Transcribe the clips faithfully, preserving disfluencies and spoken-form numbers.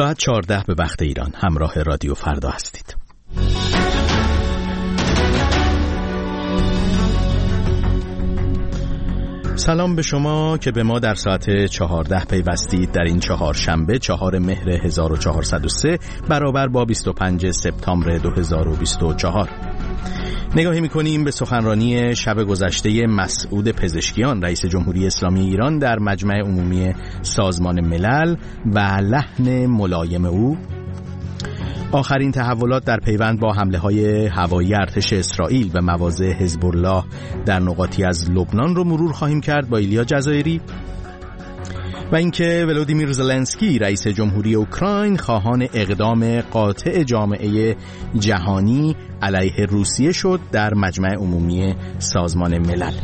ساعت چهارده به وقت ایران همراه رادیو فردا هستید. سلام به شما که به ما در ساعت چهارده پیوستید در این چهارشنبه چهار مهر هزار و چهارصد و سه برابر با بیست و پنج سپتامبر دو هزار و بیست و چهار. نگاهی می‌کنیم به سخنرانی شب گذشته مسعود پزشکیان رئیس جمهوری اسلامی ایران در مجمع عمومی سازمان ملل و لحن ملایم او، آخرین تحولات در پیوند با حمله‌های هوایی ارتش اسرائیل به مواضع حزب الله در نقاطی از لبنان رو مرور خواهیم کرد با ایلیا جزایری، و اینکه ولودیمیر زلنسکی رئیس جمهوری اوکراین خواهان اقدام قاطع جامعه جهانی علیه روسیه شد در مجمع عمومی سازمان ملل.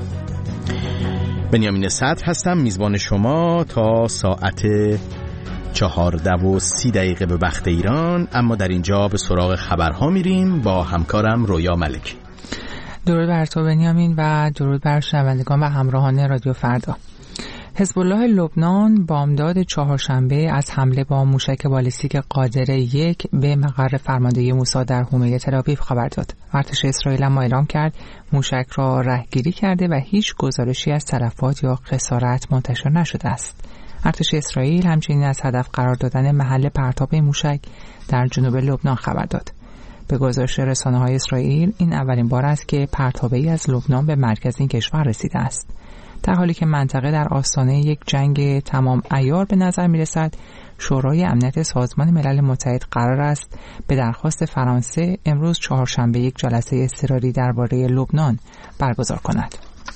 بنیامین صدر هستم، میزبان شما تا ساعت چهارده و سی دقیقه به وقت ایران. اما در اینجا به سراغ خبرها میریم با همکارم رویا ملکی. درود بر تو بنیامین و درود بر شنوندگان و همراهان رادیو فردا. حزب الله لبنان بامداد چهارشنبه از حمله با موشک بالستیک قادر یک به مقر فرماندهی موساد در حومه تل‌آویو خبر داد. ارتش اسرائیل هم اعلام کرد موشک را رهگیری کرده و هیچ گزارشی از تلفات یا خسارت منتشر نشده است. ارتش اسرائیل همچنین از هدف قرار دادن محل پرتاب موشک در جنوب لبنان خبر داد. به گزارش رسانه‌های اسرائیل این اولین بار است که پرتابه‌ای از لبنان به مرکز این کشور رسیده است. در حالی که منطقه در آستانه یک جنگ تمام عیار به نظر می‌رسد، شورای امنیت سازمان ملل متحد قرار است به درخواست فرانسه امروز چهارشنبه یک جلسه اضطراری درباره لبنان برگزار کند.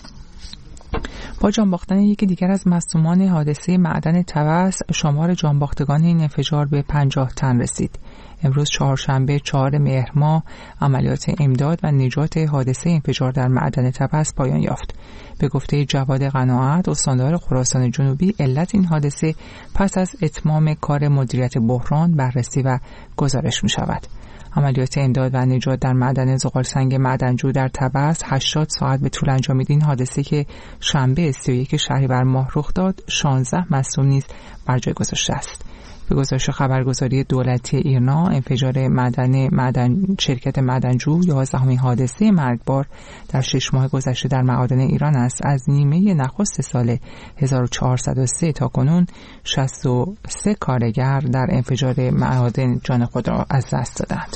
با جانباختن یکی دیگر از مصدومان حادثه معدن طبس، شمار جانباختگان این انفجار به پنجاه تن رسید. امروز چهارشنبه چهار مهر ماه عملیات امداد و نجات حادثه انفجار در معدن طبس پایان یافت. به گفته جواد قناعت، استاندار خراسان جنوبی، علت این حادثه پس از اتمام کار مدیریت بحران بررسی و گزارش می شود. عملیات امداد و نجات در معدن زغالسنگ معدنجو در طبس هشتاد ساعت به طول انجامید. این حادثه که شنبه سی و یک شهریور ماه رخ داد، شانزده مصدوم نیز بر جای گذاشته است. به گزارش خبرگزاری دولتی ایرنا، انفجار معدن معدن شرکت معدنجو یازدهمین حادثه مرگبار در شش ماه گذشته در معادن ایران است. از نیمه نخست سال هزار و چهارصد و سه تا کنون شصت و سه کارگر در انفجار معادن جان خود را از دست دادند.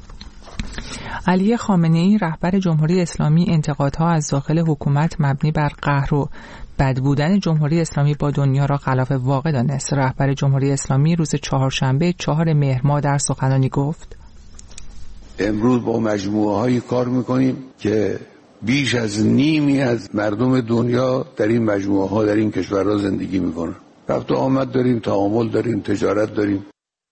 علی خامنه‌ای رهبر جمهوری اسلامی انتقادها از داخل حکومت مبنی بر قهر و بد بودن جمهوری اسلامی با دنیا را خلاف واقع دانست. رهبر جمهوری اسلامی روز چهارشنبه چهار مهر ماه در سخنرانی گفت: امروز با مجموعه هایی کار میکنیم که بیش از نیمی از مردم دنیا در این مجموعه ها در این کشورها زندگی میکنن. رفت و آمد داریم، تعامل داریم، تجارت داریم.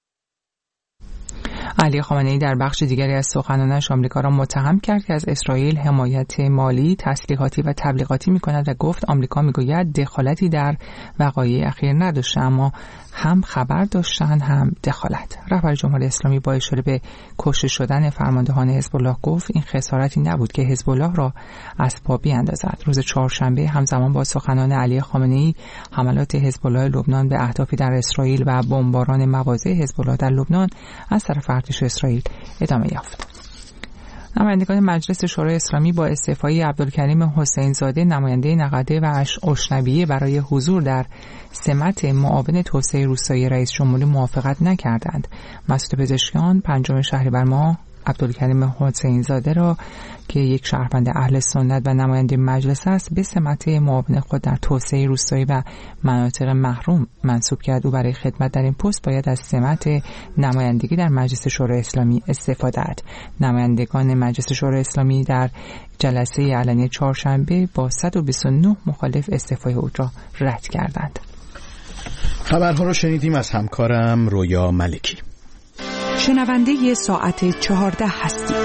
علی خامنه‌ای در بخش دیگری از سخنانش آمریکا را متهم کرد که از اسرائیل حمایت مالی، تسلیحاتی و تبلیغاتی می‌کند و گفت آمریکا می‌گوید دخالتی در وقایع اخیر نداشته، اما هم خبر داشتن هم دخالت. رهبر جمهوری اسلامی با اشاره به کشته شدن فرماندهان حزب الله گفت این خسارتی نبود که حزب الله را از پا بیاندازد. روز چهارشنبه همزمان با سخنان علی خامنه‌ای، حملات حزب الله لبنان به اهدافی در اسرائیل و بمباران مواضع حزب الله در لبنان از طرف ارتش اسرائیل ادامه یافت. نمایندگان مجلس شورای اسلامی با استعفای عبدالکریم حسین زاده نماینده نقده و اشنویه برای حضور در سمت معاون توسعه روستایی رئیس جمهوری موافقت نکردند. مسعود پزشکیان پنجم شهریور ماه عبدالکریم حسین زاده را که یک شهروند اهل سنت و نماینده مجلس است به سمت معاون خود در توسعه روستایی و مناطق محروم منصوب کرد. او برای خدمت در این پست باید از سمت نمایندگی در مجلس شورای اسلامی استفاده دهد. نمایندگان مجلس شورای اسلامی در جلسه علنی چهارشنبه با صد و بیست و نه مخالف استعفای او را رد کردند. خبرها رو شنیدیم از همکارم رویا ملکی. شنونده ساعت چهارده هستید.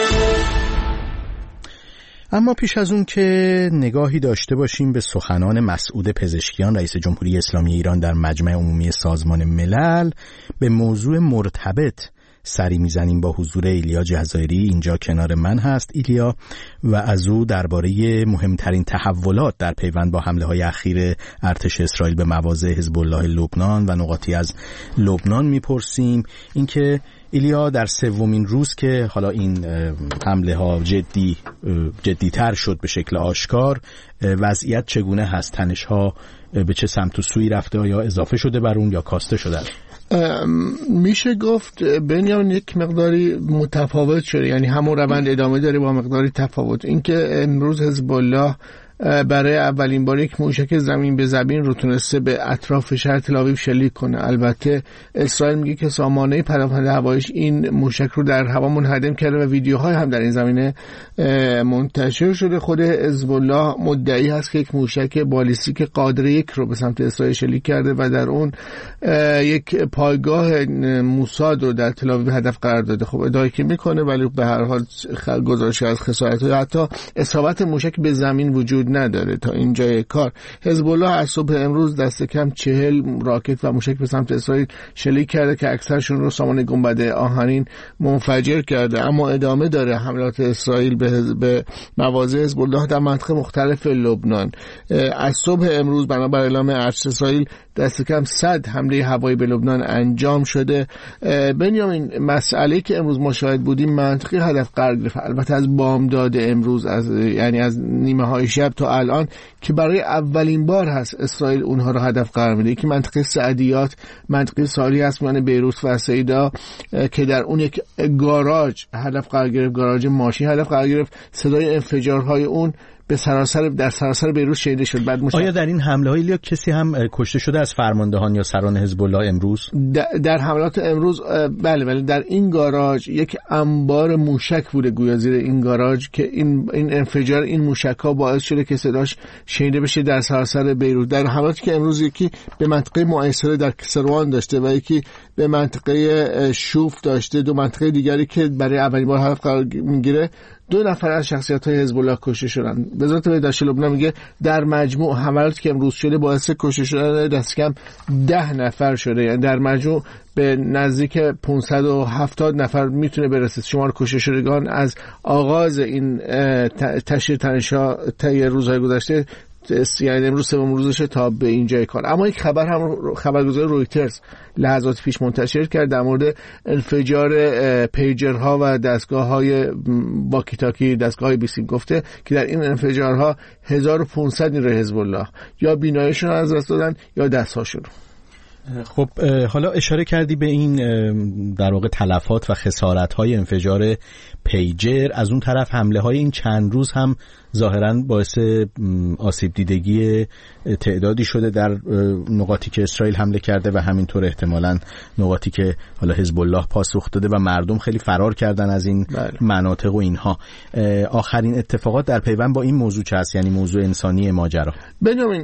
اما پیش از اون که نگاهی داشته باشیم به سخنان مسعود پزشکیان رئیس جمهوری اسلامی ایران در مجمع عمومی سازمان ملل، به موضوع مرتبط سری میزنیم با حضور ایلیا جزایری. اینجا کنار من هست ایلیا و از او درباره مهمترین تحولات در پیوند با حمله های اخیر ارتش اسرائیل به مواضع حزب الله لبنان و نقاطی از لبنان میپرسیم. اینکه ایلیا در سومین روز که حالا این حمله ها جدی جدی‌تر شد به شکل آشکار، وضعیت چگونه هست؟ تنش ها به چه سمت و سوی رفته؟ یا اضافه شده بر اون یا کاسته شده؟ میشه گفت بنیامین یک مقداری متفاوت شده، یعنی همون روند ادامه داره با مقداری تفاوت. اینکه امروز حزب الله برای اولین بار یک موشک زمین به زمین رو تونسته به اطراف شهر تل‌آویو شلیک کنه. البته اسرائیل میگه که سامانه پناهنده هواییش این موشک رو در هوا منهدم کرده و ویدیوهای هم در این زمینه منتشر شده. خود حزب الله مدعی هست که یک موشک بالیستیک قادر یک رو به سمت اسرائیل شلیک کرده و در اون یک پایگاه موساد رو در تل‌آویو هدف قرار داده. خب ادعایی که میکنه، ولی به هر حال گزارش از خسارت‌های حتی اصابت موشک به زمین وجود نداره. تا اینجای کار حزب الله از صبح امروز دست کم چهل راکت و موشک به سمت اسرائیل شلیک کرده که اکثرشون رو سامانه گنبد آهنین منفجر کرده، اما ادامه داره حملات اسرائیل به به مواضع حزب الله در مناطق مختلف لبنان. از صبح امروز بنابر اعلام ارتش اسرائیل دست کم صد حمله هوایی به لبنان انجام شده. بنیامین، مسئله که امروز مشاهد بودیم منطقی هدف قرار گرفت، البته از بامداد امروز، از یعنی از نیمه های شب تا الان که برای اولین بار هست اسرائیل اونها رو هدف قرار میده. یکی منطقه سعدیات، منطقه سالی هست میان بیروت و سیدا که در اون یک گاراژ هدف قرار گرفت، گاراژ ماشین هدف قرار گرفت. صدای انفجارهای اون به سراسر در سراسر بیروت شنیده شد. بعد مشا... آیا در این حمله های لیا کسی هم کشته شده از فرماندهان یا سران حزب الله امروز؟ در حملات امروز بله بله در این گاراژ یک انبار موشک بوده گویا زیر این گاراژ که این این انفجار این موشک‌ها باعث شده که صداش شنیده بشه در سراسر بیروت. در حملاتی که امروز یکی به منطقه معیسره در کسروان داشته و یکی به منطقه شوف داشته، دو منطقه دیگری که برای اولین بار هدف قرار میگیره، دو نفر از شخصیت‌های حزب الله کشته شدن. وزارت بهداشت لبنان میگه در مجموع حملاتی که امروز شده باعث کشته شدن دست کم ده نفر شده، یعنی در مجموع به نزدیک پانصد و هفتاد نفر میتونه برسه شمار کشته شدگان از آغاز این تشدید تنش‌ها طی روزهای گذشته، یعنی امروز سومین روزشه تا به اینجای کار. اما یک خبر هم خبرگزاری رویترز لحظات پیش منتشر کرد در مورد انفجار پیجرها و دستگاه‌های واکی تاکی، دستگاه‌های بیسیم، گفته که در این انفجارها هزار و پانصد نیروی حزب الله یا بیناییشون از دست دادن یا دست‌هاشون. خب حالا اشاره کردی به این در واقع تلفات و خسارت‌های انفجار پیجر، از اون طرف حمله های این چند روز هم ظاهراً باعث آسیب دیدگی تعدادی شده در نقاطی که اسرائیل حمله کرده و همینطور احتمالاً نقاطی که حالا حزب الله پاسخ داده و مردم خیلی فرار کردن از این بله. مناطق و اینها. آخرین اتفاقات در پیوند با این موضوع چه است، یعنی موضوع انسانی ماجرا؟ بنیامین،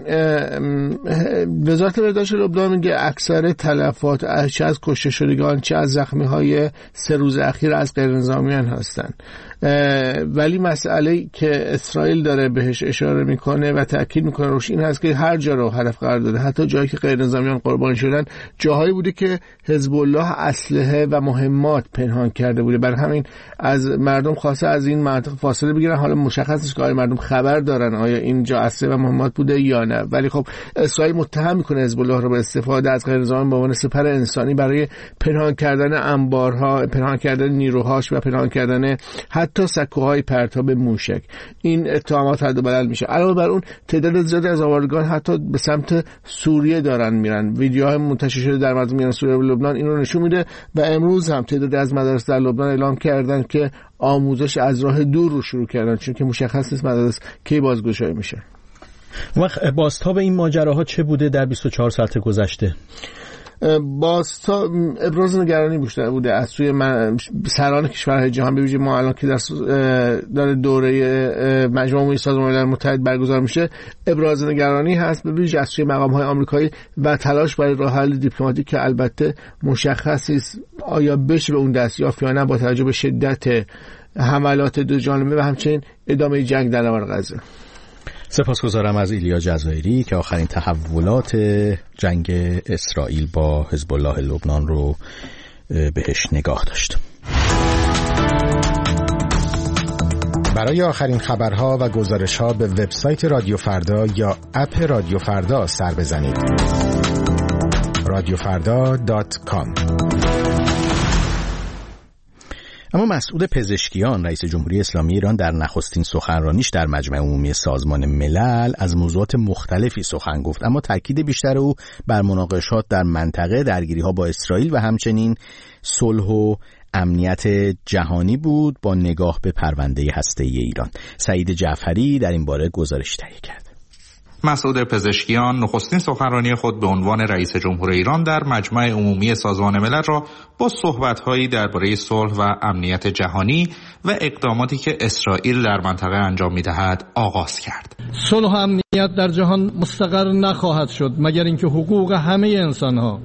وزارت بهداشت لبنان میگه اکثر تلفات چه از کشته شدگان چه از زخمی های سه روز اخیر از غیر نظامیان هستند، ولی مسئله که اسرائیل داره بهش اشاره میکنه و تاکید میکنه روش این هست که هر جا رو هدف قرار داده، حتی جایی که غیر نظامیان قربانی شدن جاهایی بوده که حزب الله اسلحه و مهمات پنهان کرده بوده. برای همین از مردم خواسته از این مناطق فاصله بگیرن. حالا مشخص نیست که آیا مردم خبر دارن آیا اینجا اسلحه و مهمات بوده یا نه، ولی خب اسرائیل متهم میکنه حزب الله رو به استفاده از غیر نظامیان به عنوان سپر انسانی برای پنهان کردن انبارها، پنهان کردن نیروهاش و پنهان کردن حتی سکوهای پرتاب موشک. این اتهامات رد و بدل میشه. علاوه بر اون تعداد زیادی از آوارگان حتی به سمت سوریه دارن میرن. ویدیوهای منتشر شده در مردم میان سوریه و لبنان این رو نشون میده و امروز هم تعدادی از مدارس در لبنان اعلام کردن که آموزش از راه دور رو شروع کردن، چون که مشخص نیست مدارس کی بازگشایی میشه. وقت بازتاب این ماجراها چه بوده در بیست و چهار ساعت گذشته؟ باستا ابراز نگرانی بیشتر بوده از سوی سران کشورهای جهان. ببینید ما الان که در دوره مجمع عمومی سازمان ملل متحد برگزار میشه ابراز نگرانی هست، ببینید از سوی مقام‌های آمریکایی و تلاش برای راه حل دیپلماتیک که البته مشخص است آیا بشه به اون دست یافت یا نه با توجه به شدت حملات دو جانبه و همچنین ادامه جنگ در نبرد غزه. سپاسگزارم از ایلیا جزایری که آخرین تحولات جنگ اسرائیل با حزب الله لبنان رو بهش نگاه داشت. برای آخرین خبرها و گزارش‌ها به وبسایت رادیو فردا یا اپ رادیو فردا سر بزنید. رادیو فردا دات کام. اما مسعود پزشکیان رئیس جمهوری اسلامی ایران در نخستین سخنرانیش در مجمع عمومی سازمان ملل از موضوعات مختلفی سخن گفت، اما تاکید بیشتر او بر مناقشات در منطقه، درگیری‌ها با اسرائیل و همچنین صلح و امنیت جهانی بود با نگاه به پرونده هسته‌ای ایران. سعید جعفری در این باره گزارش تهیه کرد. مسعود پزشکیان نخستین سخنرانی خود به عنوان رئیس جمهور ایران در مجمع عمومی سازمان ملل را با صحبت‌هایی درباره صلح و امنیت جهانی و اقداماتی که اسرائیل در منطقه انجام می‌دهد آغاز کرد. صلح و امنیت در جهان مستقر نخواهد شد مگر اینکه حقوق همه انسان‌ها،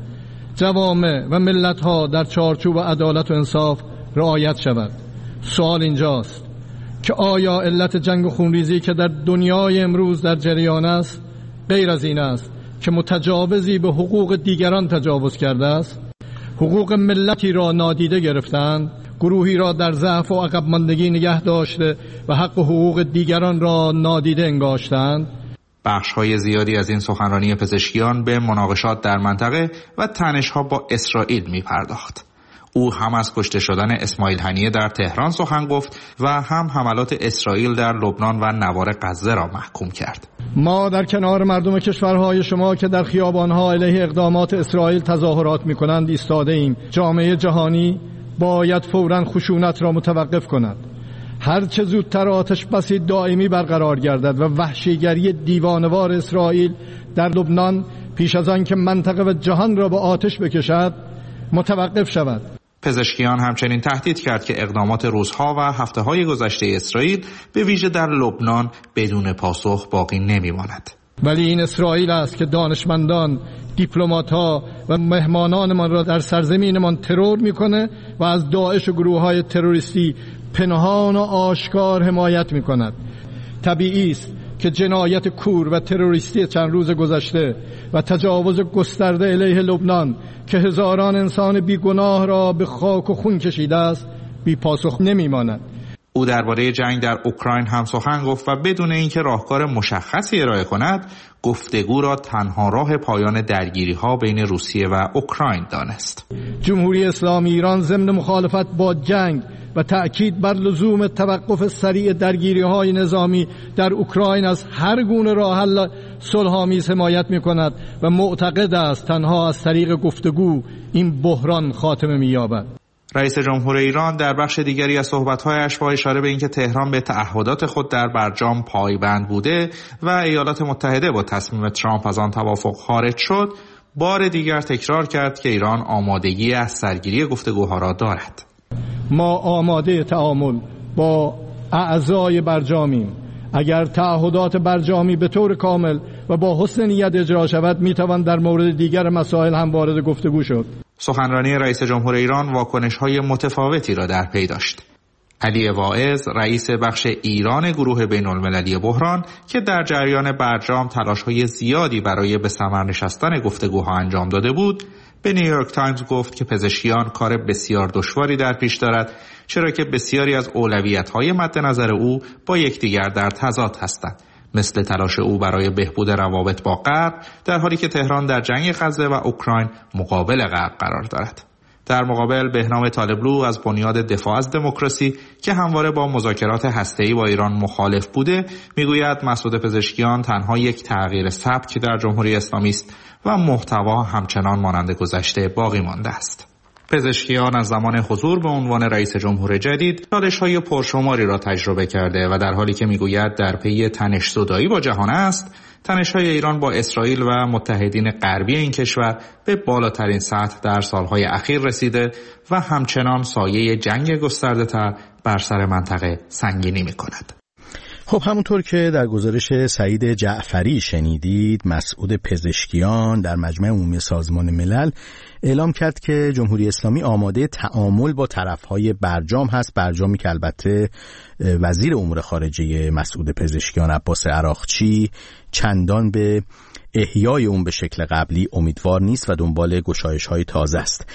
جوامع و ملت‌ها در چارچوب عدالت و انصاف رعایت شود. سوال اینجاست که آیا علت جنگ و خونریزی که در دنیای امروز در جریان است غیر از این است که متجاوزی به حقوق دیگران تجاوز کرده است؟ حقوق ملتی را نادیده گرفتند، گروهی را در ضعف و عقب ماندگی نگه داشته و حق و حقوق دیگران را نادیده انگاشتند. بخش‌های زیادی از این سخنرانی پزشکیان به مناقشات در منطقه و تنش‌ها با اسرائیل می‌پرداخت. او هم از کشته شدن اسماعیل هنیه در تهران سخن گفت و هم حملات اسرائیل در لبنان و نوار غزه را محکوم کرد. ما در کنار مردم کشورهای شما که در خیابان‌ها علیه اقدامات اسرائیل تظاهرات می‌کنند ایستاده ایم. جامعه جهانی باید فوراً خشونت را متوقف کند. هر چه زودتر آتش بسی دائمی برقرار گردد و وحشیگری دیوانه‌وار اسرائیل در لبنان پیش از آن که منطقه و جهان را به آتش بکشد متوقف شود. پزشکیان همچنین تهدید کرد که اقدامات روزها و هفته‌های گذشته اسرائیل به ویژه در لبنان بدون پاسخ باقی نمی‌ماند. ولی این اسرائیل است که دانشمندان، دیپلمات‌ها و مهمانانمان را در سرزمینمان ترور می‌کنه و از داعش و گروه‌های تروریستی پنهان و آشکار حمایت می‌کند. طبیعی است که جنایت کور و تروریستی چند روز گذشته و تجاوز گسترده علیه لبنان که هزاران انسان بیگناه را به خاک و خون کشیده است بی پاسخ نمی‌ماند. او درباره جنگ در اوکراین هم سخن گفت و بدون اینکه راهکار مشخصی ارائه کند، گفتگو را تنها راه پایان درگیری‌ها بین روسیه و اوکراین دانست. جمهوری اسلامی ایران ضمن مخالفت با جنگ و تأکید بر لزوم توقف سریع درگیری‌های نظامی در اوکراین از هر گونه راه حل صلح‌آمیز حمایت می‌کند و معتقد است تنها از طریق گفتگو این بحران خاتمه می‌یابد. رئیس جمهور ایران در بخش دیگری از صحبت‌هایش با اشاره به اینکه تهران به تعهدات خود در برجام پایبند بوده و ایالات متحده با تصمیم ترامپ از آن توافق خارج شد، بار دیگر تکرار کرد که ایران آمادگی از سرگیری گفتگوها را دارد. ما آماده تعامل با اعضای برجامیم. اگر تعهدات برجامی به طور کامل و با حسن نیت اجرا شود میتوان در مورد دیگر مسائل هم وارد گفتگو شد. سخنرانی رئیس جمهور ایران واکنش‌های متفاوتی را در پی داشت. علی واعظ رئیس بخش ایران گروه بین‌المللی بحران که در جریان برجام تلاش‌های زیادی برای به ثمر نشستن گفتگوها انجام داده بود، به نیویورک تایمز گفت که پزشکیان کار بسیار دشواری در پیش دارد، چرا که بسیاری از اولویت‌های مد نظر او با یکدیگر در تضاد هستند، مثل تلاش او برای بهبود روابط با غرب، در حالی که تهران در جنگ غزه و اوکراین مقابل غرب قرار دارد. در مقابل بهنام طالبلو از بنیاد دفاع از دموکراسی که همواره با مذاکرات هسته‌ای با ایران مخالف بوده، میگوید مسعود پزشکیان تنها یک تغییر سبک در جمهوری اسلامی است و محتوا همچنان مانند گذشته باقی مانده است. پزشکیان از زمان حضور به عنوان رئیس جمهور جدید چالش‌های پرشماری را تجربه کرده و در حالی که میگوید در پی تنش زدایی با جهان است، تنش‌های ایران با اسرائیل و متحدین غربی این کشور به بالاترین سطح در سالهای اخیر رسیده و همچنان سایه جنگ گسترده‌تر بر سر منطقه سنگینی می‌کند. خب همونطور که در گزارش سعید جعفری شنیدید، مسعود پزشکیان در مجمع عمومی سازمان ملل اعلام کرد که جمهوری اسلامی آماده تعامل با طرف‌های برجام هست، برجامی که البته وزیر امور خارجه مسعود پزشکیان عباس عراقچی چندان به احیای اون به شکل قبلی امیدوار نیست و دنبال گشایش‌های تازه است.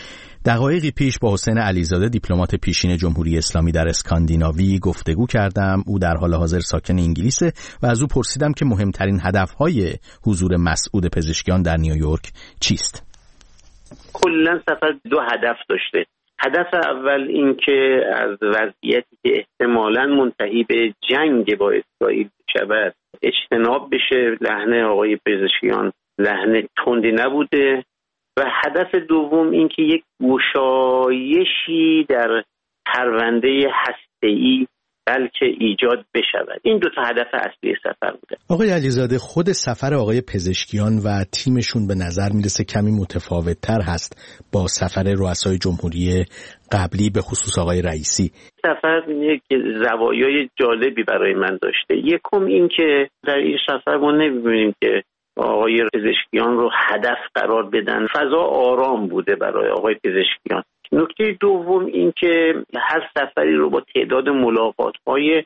دقایقی پیش با حسین علیزاده دیپلمات پیشین جمهوری اسلامی در اسکاندیناوی گفتگو کردم. او در حال حاضر ساکن انگلیسه و از او پرسیدم که مهمترین هدفهای حضور مسعود پزشکیان در نیویورک چیست؟ کلا سفر دو هدف داشته. هدف اول این که از وضعیتی که احتمالاً منتهی به جنگ با اسرائیل شود اجتناب بشه. لحن آقای پزشکیان لحن تندی نبوده و هدف دوم این که یک گشایشی در پرونده هسته‌ای بلکه ایجاد بشود. این دو تا هدف اصلی سفر بوده. آقای علیزاده، خود سفر آقای پزشکیان و تیمشون به نظر میرسه کمی متفاوت‌تر هست با سفر رؤسای جمهوری قبلی، به خصوص آقای رئیسی. سفر یک زوایای جالبی برای من داشته. یکم این که در این سفر ما نمی‌بینیم که آقای پزشکیان رو هدف قرار بدن. فضا آرام بوده برای آقای پزشکیان. نکته دوم این که هر سفری رو با تعداد ملاقات‌های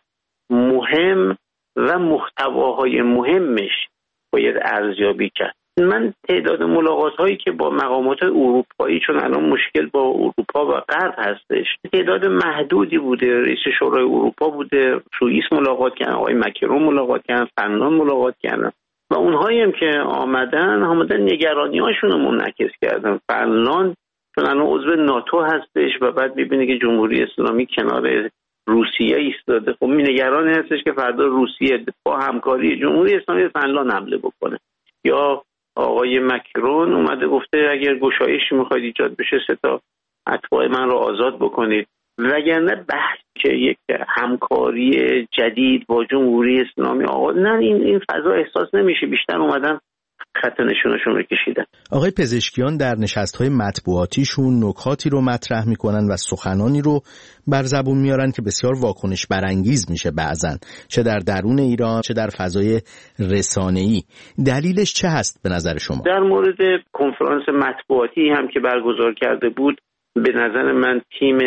مهم و محتواهای مهمش باید ارزیابی کرد. من تعداد ملاقات‌هایی که با مقامات اروپایی، چون الان مشکل با اروپا و غرب هستش، تعداد محدودی بوده. رئیس شورای اروپا بوده، سوئیس ملاقات کردن، آقای مکرون ملاقات کردن، فنلاند ملاقات کردن و اونهایی هم که آمدن آمدن نگرانی‌هاشون رو منعکس کردن. فنلاند چون الان عضو ناتو هستش و بعد می‌بینه که جمهوری اسلامی کنار روسیه ایستاده، خب نگران هستش که فردا روسیه با همکاری جمهوری اسلامی فنلاند حمله بکنه. یا آقای مکرون اومده گفته اگر گشایشی میخواید ایجاد بشه سه تا اتباع من رو آزاد بکنید. وگرنه بحث که یک همکاری جدید با جمهوری اسلامی آقا نه، این این فضا احساس نمیشه. بیشتر اومدن خط نشونشون رو کشیدن. آقای پزشکیان در نشست‌های مطبوعاتیشون نکاتی رو مطرح میکنن و سخنانی رو بر زبون میارن که بسیار واکنش برانگیز میشه بعضن، چه در درون ایران چه در فضای رسانه‌ای. دلیلش چه هست به نظر شما؟ در مورد کنفرانس مطبوعاتی هم که برگزار کرده بود، به نظر من تیم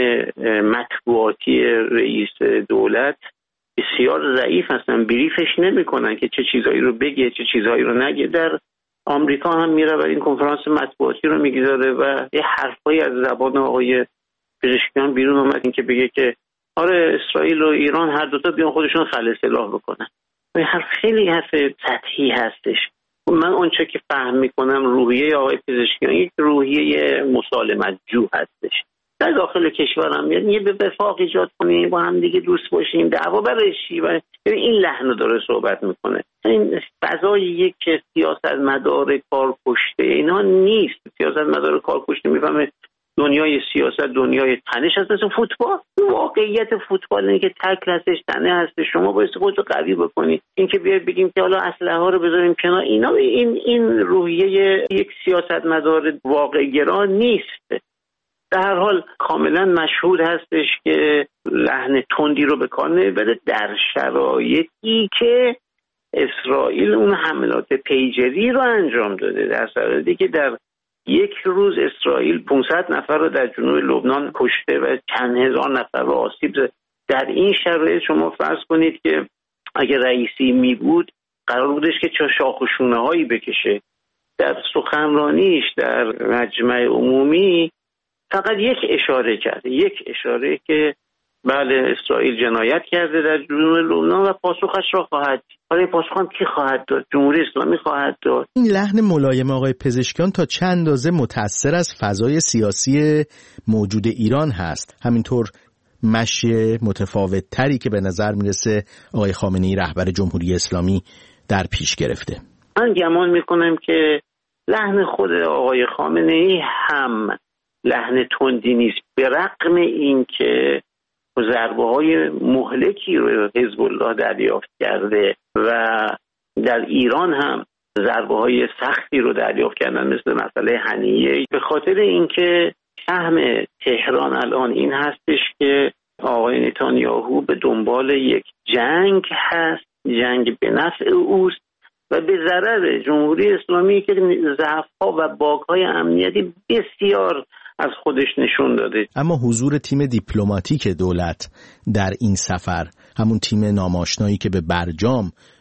مطبوعاتی رئیس دولت بسیار ضعیف هستن. بریفش نمی‌کنن که چه چیزایی رو بگه چه چیزایی رو نگه. در آمریکا هم میره و این کنفرانس مطبوعاتی رو میگذاره و یه حرفایی از زبان آقای پزشکیان بیرون اومد این که بگه که آره اسرائیل و ایران هر دوتا بیان خودشون خلع سلاح بکنن. این حرف خیلی حرف سطحی هستش. من اونچه که فهم میکنم روحیه آقای پزشکیان یک روحیه مسالمت جو هستش. در داخل کشورم میاد یه به وفاق ایجاد کنیم، با هم دیگه دوست باشیم، دعوا برای چی؟ و این لحن رو داره صحبت میکنه. این فضای یک سیاستمدار کارکشته اینا نیست. سیاستمدار کارکشته میفهمه دنیای سیاست دنیای تنش هست، مثل فوتبال. واقعیت فوتبال اینه که تکل هستش، تنه هستش. شما باید خودتو قوی بکنید. این که بیاید بگیم که حالا اسلحه ها رو بذاریم کنار، اینا این این روحیه یک سیاستمدار واقع‌گرا نیست. در هر حال کاملا مشهود هستش که لحن تندی رو به کار نمیبره در شرایطی که اسرائیل اون حملات پیجری رو انجام داده. در شرایطی که در یک روز اسرائیل پانصد نفر رو در جنوب لبنان کشته و چند هزار نفر رو آسیب زده. در این شرایط شما فرض کنید که اگر رئیسی می بود قرار بودش که چه شاخ و شونه هایی بکشه. در سخنرانیش در مجمع عمومی فقط یک اشاره کرد، یک اشاره که بله اسرائیل جنایت کرده در جنوب لبنان و پاسخش را خواهد. حالا پاسخ هم کی خواهد داد؟ جمهوری اسلامی خواهد داد. این لحن ملایم آقای پزشکیان تا چند اندازه متأثر از فضای سیاسی موجود ایران هست؟ همینطور مشی متفاوت تری که به نظر میرسه آقای خامنه‌ای رهبر جمهوری اسلامی در پیش گرفته. من گمان میکنم که لحن خود آقای خامنه‌ای هم لحن تندی نیست، به رغم این که ضربه های مهلکی رو حزب الله دریافت کرده و در ایران هم ضربه های سختی رو دریافت کردن مثل مسئله هنیه. به خاطر اینکه فهم تهران الان این هستش که آقای نتانیاهو به دنبال یک جنگ هست، جنگ به نفع اوست و به ضرر جمهوری اسلامی که ضعف‌ها و باگ‌های امنیتی بسیار از خودش نشون داده. اما حضور تیم دیپلماتیک دولت در این سفر، همون تیم ناماشنایی که به برجام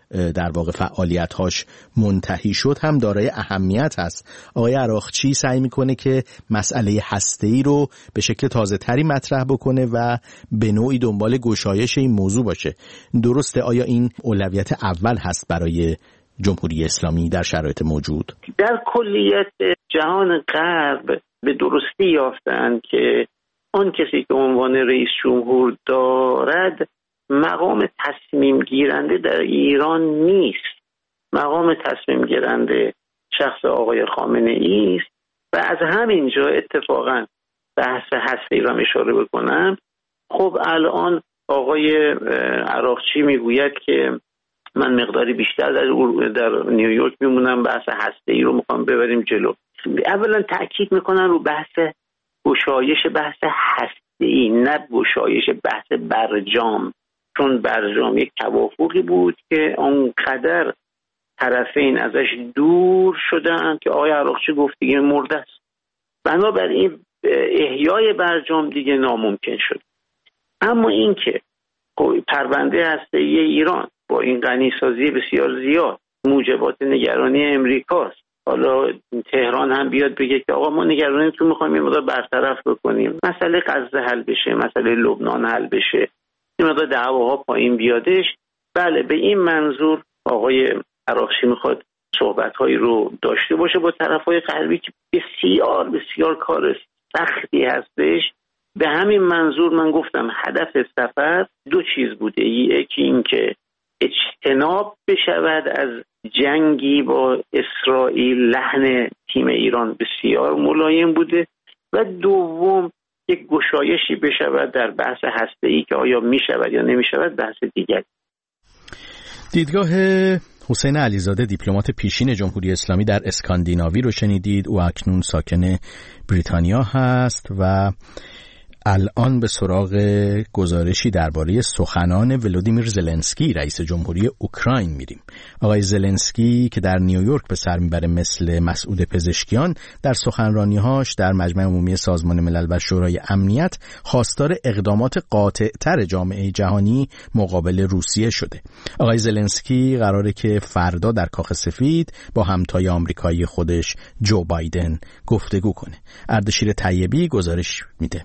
در واقع فعالیت‌هاش منتهی شد هم دارای اهمیت هست. آقای عراقچی سعی میکنه که مسئله هسته‌ای رو به شکل تازه‌تری مطرح بکنه و به نوعی دنبال گشایش این موضوع باشه. درسته؟ آیا این اولویت اول هست برای جمهوری اسلامی در شرایط موجود؟ در کلیت جهان غرب به درستی یافتند که آن کسی که عنوان رئیس جمهور دارد مقام تصمیم گیرنده در ایران نیست. مقام تصمیم گیرنده شخص آقای خامنه ای است و از همین جا اتفاقا بحث هسته‌ای را اشاره بکنم. خب الان آقای عراقچی میگوید که من مقداری بیشتر در, در نیویورک میمونم، بحث هسته‌ای رو میخوام ببریم جلو. اولا تأکید میکنن رو بحث گشایش بحث هسته‌ای، نه گشایش بحث برجام، چون برجام یک توافقی بود که اونقدر طرفین ازش دور شدن که آقای عراقچی گفت دیگه مرده است. بنابراین احیای برجام دیگه ناممکن شد. اما این که پرونده هسته‌ای ایران با این غنیسازی بسیار زیاد موجبات نگرانی امریکاست، حالا تهران هم بیاد بگه که آقا ما نگرانیتون میخوایم این مقدار برطرف بکنیم، مسئله غزه حل بشه، مسئله لبنان حل بشه، این مقدار دعواها پایین بیادش، بله به این منظور آقای عراقچی میخواد صحبت‌هایی رو داشته باشه با طرف‌های غربی که بسیار بسیار کار سختی هستش. به همین منظور من گفتم هدف سفر دو چیز بوده، یکی این که اجتناب بشود از جنگی با اسرائیل، لحن تیم ایران بسیار ملایم بوده، و دوم یک گشایشی بشود در بحث هسته‌ای که آیا میشود یا نمیشود بحث دیگر. دیدگاه حسین علیزاده دیپلمات پیشین جمهوری اسلامی در اسکاندیناوی رو شنیدید. او اکنون ساکن بریتانیا هست و الان به سراغ گزارشی درباره سخنان ولودیمیر زلنسکی رئیس جمهوری اوکراین میریم. آقای زلنسکی که در نیویورک به سر میبره مثل مسعود پزشکیان، در سخنرانی‌هاش در مجمع عمومی سازمان ملل و شورای امنیت خواستار اقدامات قاطع‌تر جامعه جهانی مقابل روسیه شده. آقای زلنسکی قراره که فردا در کاخ سفید با همتای آمریکایی خودش جو بایدن گفتگو کنه. اردشیر طیبی گزارش میده.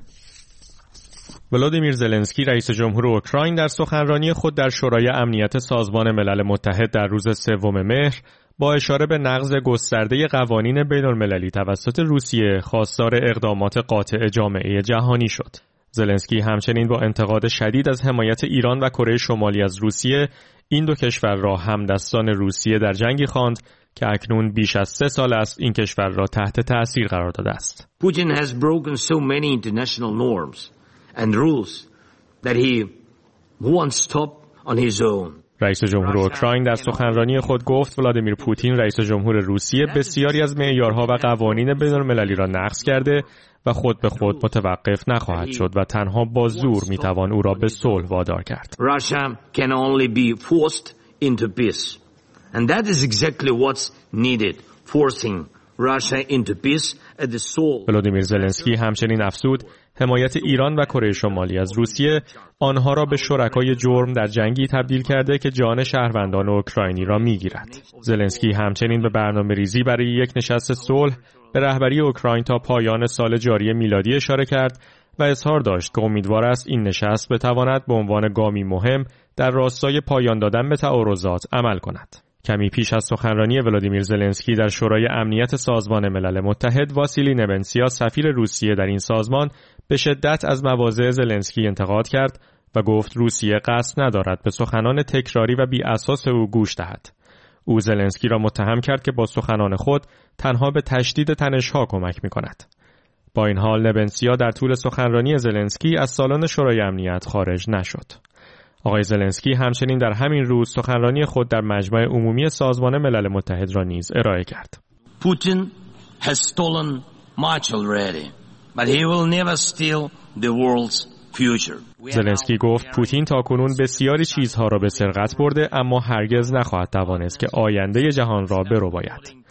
ولادیمیر زلنسکی رئیس جمهور اوکراین در سخنرانی خود در شورای امنیت سازمان ملل متحد در روز سوم مهر با اشاره به نقض گسترده قوانین بین‌المللی توسط روسیه خواستار اقدامات قاطع جامعه جهانی شد. زلنسکی همچنین با انتقاد شدید از حمایت ایران و کره شمالی از روسیه این دو کشور را همدستان روسیه در جنگی خواند که اکنون بیش از سه سال است این کشور را تحت تأثیر قرار داده است. Putin has broken so many international norms and rules that he won't stop on his own. رئیس جمهور اوکراین در سخنرانی خود گفت ولادیمیر پوتین رئیس جمهور روسیه بسیاری از معیارها و قوانین بین‌المللی را نقض کرده و خود به خود متوقف نخواهد شد و تنها با زور میتوان او را به صلح وادار کرد. Russia can only be forced into peace and that is exactly what's needed, forcing Russia into peace at the soul. ولادیمیر زلنسکی همچنین افزود حمایت ایران و کره شمالی از روسیه آنها را به شرکای جرم در جنگی تبدیل کرده که جان شهروندان اوکراینی را میگیرد. زلنسکی همچنین به برنامه‌ریزی برای یک نشست صلح به رهبری اوکراین تا پایان سال جاری میلادی اشاره کرد و اظهار داشت که امیدوار است این نشست بتواند به عنوان گامی مهم در راستای پایان دادن به تعارضات عمل کند. کمی پیش از سخنرانی ولادیمیر زلنسکی در شورای امنیت سازمان ملل متحد، واسیلی نبنسیا سفیر روسیه در این سازمان به شدت از مواضع زلنسکی انتقاد کرد و گفت روسیه قصد ندارد به سخنان تکراری و بی اساس او گوش دهد. او زلنسکی را متهم کرد که با سخنان خود تنها به تشدید تنش‌ها کمک می‌کند. با این حال نبنسیا در طول سخنرانی زلنسکی از سالن شورای امنیت خارج نشد. آقای زلنسکی همچنین در همین روز سخنرانی خود در مجمع عمومی سازمان ملل متحد را نیز ارائه کرد. Putin has stolen much already, but he will never steal the world's future. زلنسکی گفت پوتین تاکنون بسیاری چیزها را به سرقت برده اما هرگز نخواهد توانست که آینده جهان را برباید.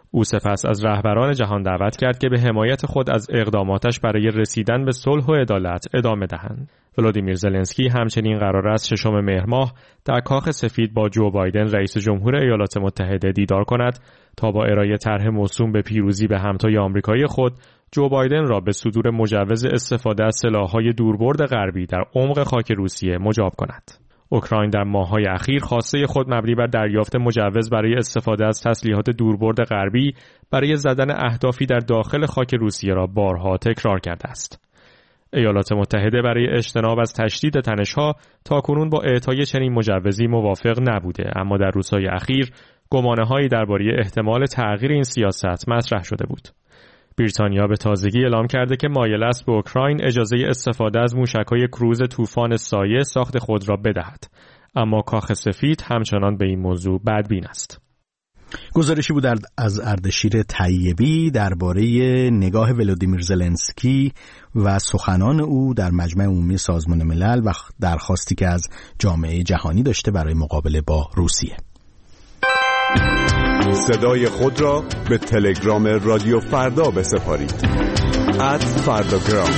او سپس از رهبران جهان دعوت کرد که به حمایت خود از اقداماتش برای رسیدن به صلح و عدالت ادامه دهند. ولادیمیر زلنسکی همچنین قرار است ششم مهر ماه در کاخ سفید با جو بایدن رئیس جمهور ایالات متحده دیدار کند تا با ارائه طرح موسوم به پیروزی به همتای آمریکایی خود جو بایدن را به صدور مجوز استفاده از سلاح‌های دوربرد غربی در عمق خاک روسیه مجاب کند. اوکراین در ماه‌های اخیر خواسته خود مبنی بر دریافت مجوز برای استفاده از تسلیحات دوربرد غربی برای زدن اهدافی در داخل خاک روسیه را بارها تکرار کرده است. ایالات متحده برای اجتناب از تشدید تنش‌ها تاکنون با اعطای چنین مجوزی موافق نبوده، اما در روزهای اخیر گمانه‌هایی درباره احتمال تغییر این سیاست مطرح شده بود. بریتانیا به تازگی اعلام کرده که مایل است به اوکراین اجازه استفاده از موشک‌های کروز طوفان سایه ساخت خود را بدهد، اما کاخ سفید همچنان به این موضوع بدبین است. گزارشی بود از اردشیر طیبی درباره نگاه ولادیمیر زلنسکی و سخنان او در مجمع عمومی سازمان ملل و درخواستی که از جامعه جهانی داشته برای مقابله با روسیه. صدای خود را به تلگرام رادیو فردا بسپارید. ات فرداگرام.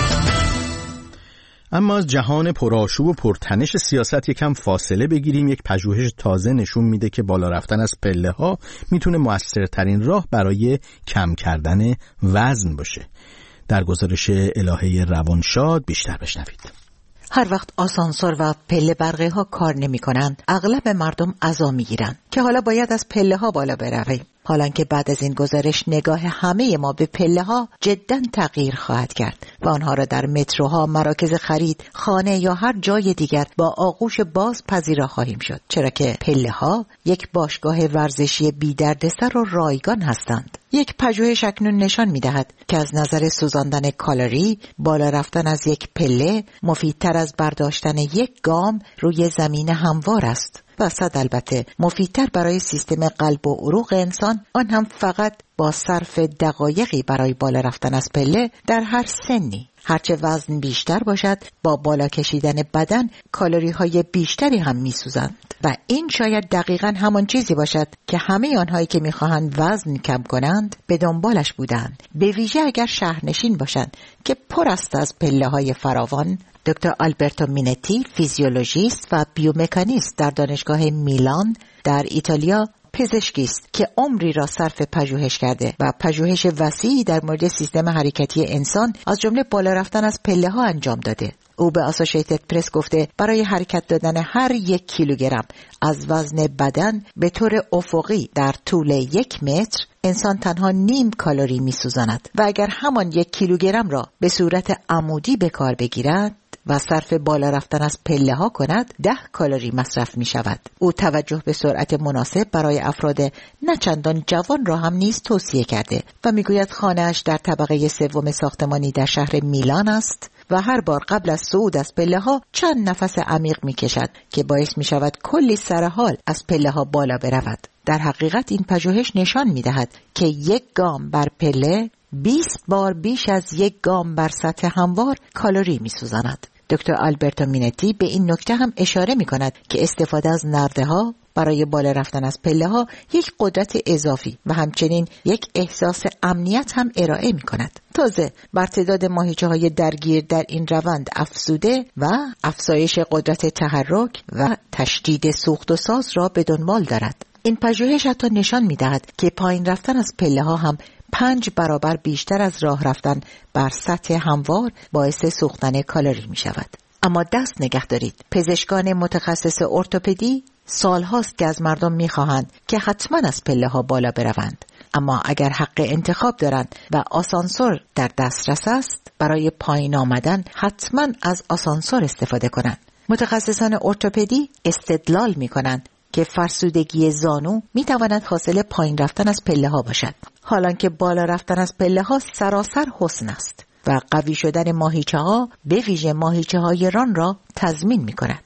اما از جهان پرآشوب و پرتنش سیاست یکم فاصله بگیریم. یک پژوهش تازه نشون میده که بالا رفتن از پله ها میتونه مؤثرترین راه برای کم کردن وزن باشه. در گزارش الهه روانشاد بیشتر بشنوید. هر وقت آسانسور و پله برقی ها کار نمی کنند، اغلب مردم عزا می گیرند که حالا باید از پله ها بالا برویم. حالا که بعد از این گزارش نگاه همه ما به پله ها جداً تغییر خواهد کرد و آنها را در متروها، مراکز خرید، خانه یا هر جای دیگر با آغوش باز پذیرا خواهیم شد، چرا که پله ها یک باشگاه ورزشی بی دردسر و رایگان هستند. یک پژوهش اکنون نشان می‌دهد که از نظر سوزاندن کالری بالا رفتن از یک پله مفیدتر از برداشتن یک گام روی زمین هموار است و صد البته مفیدتر برای سیستم قلب و عروق انسان، آن هم فقط با صرف دقایقی برای بالا رفتن از پله در هر سنی. هرچه وزن بیشتر باشد، با بالا کشیدن بدن کالری های بیشتری هم می سوزند و این شاید دقیقاً همان چیزی باشد که همه آنهایی که می خواهند وزن کم کنند به دنبالش بودند، به ویژه اگر شهرنشین باشند که پر است از پله های فراوان. دکتر آلبرتو مینتی، فیزیولوژیست و بیومکانیست در دانشگاه میلان در ایتالیا، پزشکی است که عمری را صرف پژوهش کرده و پژوهش وسیعی در مورد سیستم حرکتی انسان از جمله بالا رفتن از پله ها انجام داده. او به اسوسییتد پرس گفته برای حرکت دادن هر یک کیلوگرم از وزن بدن به طور افقی در طول یک متر انسان تنها نیم کالری می سوزاند و اگر همان یک کیلوگرم را به صورت عمودی به کار بگیرد و صرف بالا رفتن از پله ها کند، ده کالری مصرف می شود. او توجه به سرعت مناسب برای افراد نه چندان جوان را هم نیز توصیه کرده و می گوید خانه‌اش در طبقه سوم ساختمانی در شهر میلان است و هر بار قبل از صعود از پله ها چند نفس عمیق می کشد که باعث می شود کلی سرحال از پله ها بالا برود. در حقیقت این پژوهش نشان می دهد که یک گام بر پله بیست بار بیش از یک گام بر سطح هموار کالری می سوزاند. دکتر آلبرتو مینتی به این نکته هم اشاره می کند که استفاده از نرده ها برای بالا رفتن از پله ها یک قدرت اضافی و همچنین یک احساس امنیت هم ارائه می کند. تازه بر تعداد ماهیچه های درگیر در این روند افزوده و افزایش قدرت تحرک و تشدید سوخت و ساز را به دنبال دارد. این پژوهش حتی نشان می دهد که پایین رفتن از پله ها هم پنج برابر بیشتر از راه رفتن بر سطح هموار باعث سوختن کالری می شود. اما دست نگه دارید، پزشکان متخصص ارتوپدی سال هاست که از مردم می خواهند که حتما از پله ها بالا بروند، اما اگر حق انتخاب دارند و آسانسور در دسترس است، برای پایین آمدن حتما از آسانسور استفاده کنند. متخصصان ارتوپدی استدلال می کنند که فرسودگی زانو می تواند حاصل پایین رفتن از پله ها باشد، حالان که بالا رفتن از پله ها سراسر حسن است و قوی شدن ماهیچه ها به ویژه ماهیچه های ران را تضمین می کند.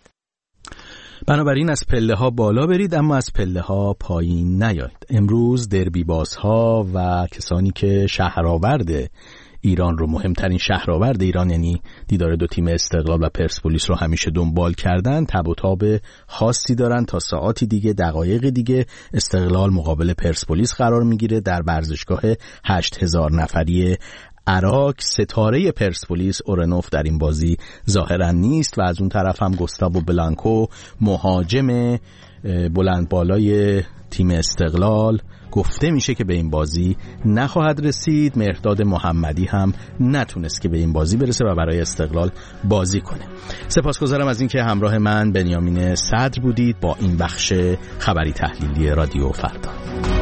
بنابراین از پله ها بالا برید اما از پله ها پایین نیایید. امروز دربی بازها و کسانی که شهرآورد ایران رو، مهمترین شهرآورد ایران، یعنی دیدار دو تیم استقلال و پرسپولیس رو همیشه دنبال کردن، تب و تاب خاصی دارن. تا ساعاتی دیگه، دقایق دیگه استقلال مقابل پرسپولیس قرار میگیره در ورزشگاه هشت هزار نفری عراق. ستاره پرسپولیس اورنوف در این بازی ظاهرا نیست و از اون طرف هم گوستاوو بلانکو مهاجم بلند بالای تیم استقلال گفته میشه که به این بازی نخواهد رسید. مهرداد محمدی هم نتونست که به این بازی برسه و برای استقلال بازی کنه. سپاسگزارم از اینکه همراه من بنیامین صدر بودید با این بخش خبری تحلیلی رادیو فردا.